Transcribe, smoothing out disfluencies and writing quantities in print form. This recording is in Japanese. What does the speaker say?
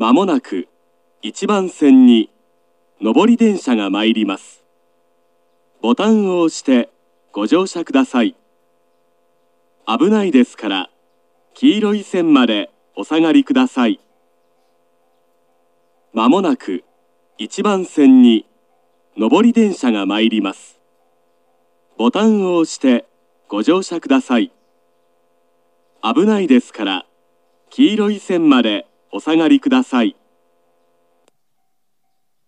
まもなく1番線に上り電車が参ります。ボタンを押してご乗車ください。危ないですから黄色い線までお下がりください。まもなく1番線に上り電車が参ります。ボタンを押してご乗車ください。危ないですから黄色い線までお下がりください。